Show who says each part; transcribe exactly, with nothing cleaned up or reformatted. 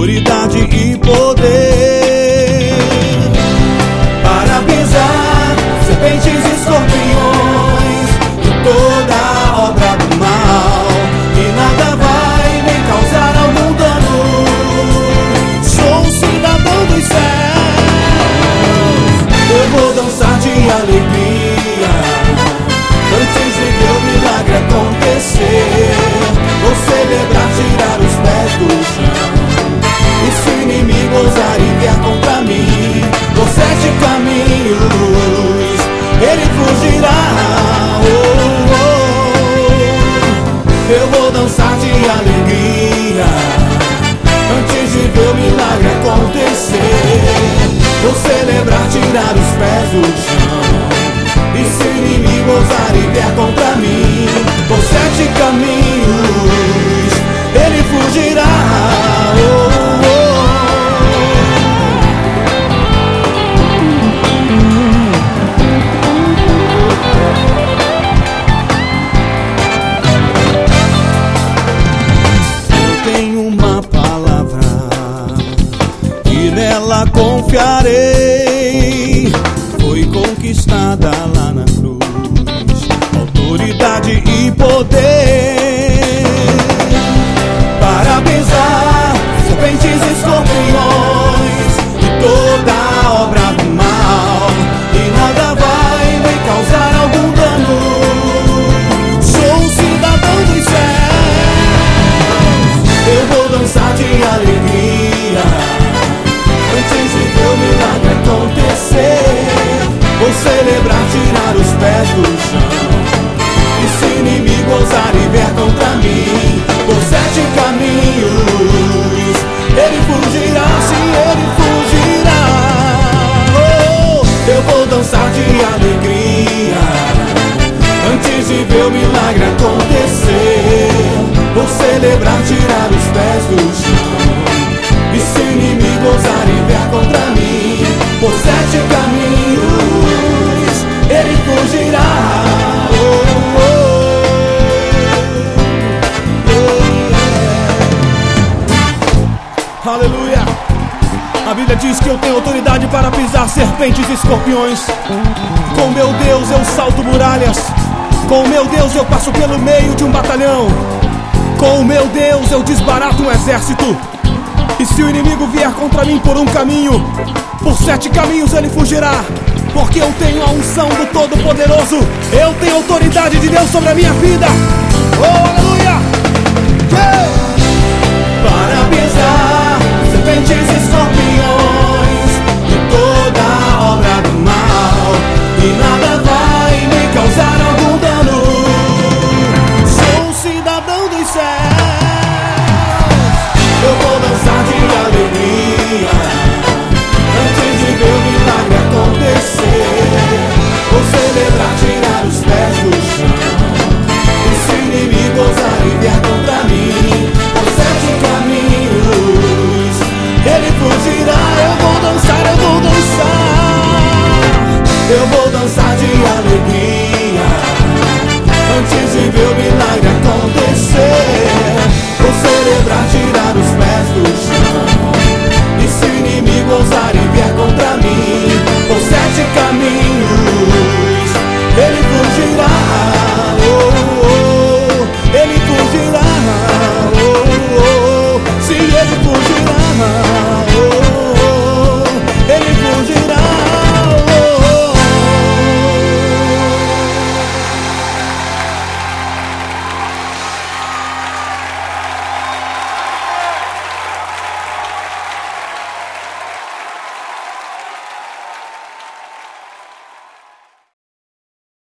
Speaker 1: autoridade e poder, para pisar serpentes e escorpiões e toda a obra do mal, e nada vai me causar algum dano. Sou um cidadão dos céus, eu vou dançar de alegria antes de ver o milagre acontecer. Vou celebrar, tirar os pés do chão, e se o inimigo ousar e vier contra mim, por sete caminhos ele fugirá. Oh, oh. Eu vou dançar de alegria antes de ver o milagre acontecer. Vou celebrar, tirar os pés do chão, e se o inimigo ousar e vier contra mim, por sete caminhos ele fugirá. Oh, eu tenho uma palavra e nela confiarei. Foi conquistada lá na cruz, autoridade e poder, para pisar serpentes e escorpiões e toda a obra do mal, e nada vai me causar algum dano. Sou um cidadão dos céus, eu vou dançar de alegria antes de ver o milagre acontecer. Vou celebrar, tirar os pés do chão, e se o inimigo ousar e vier contra mim, por sete caminhos ele fugirá. Sim, ele fugirá. Oh, eu vou dançar de alegria antes de ver o milagre acontecer. Vou celebrar, tirar os pés do chão, e se o inimigo ousar e vier contra mim, por sete caminhos ele fugirá. Oh, oh, oh, yeah. Aleluia. A Bíblia diz que eu tenho autoridade para pisar serpentes e escorpiões. Com meu Deus eu salto muralhas. Com meu Deus eu passo pelo meio de um batalhão. Com meu Deus eu desbarato um exército. E se o inimigo vier contra mim por um caminho, por sete caminhos ele fugirá. Porque eu tenho a unção do Todo-Poderoso. Eu tenho autoridade de Deus sobre a minha vida. Oh, aleluia! Yeah! Para pisar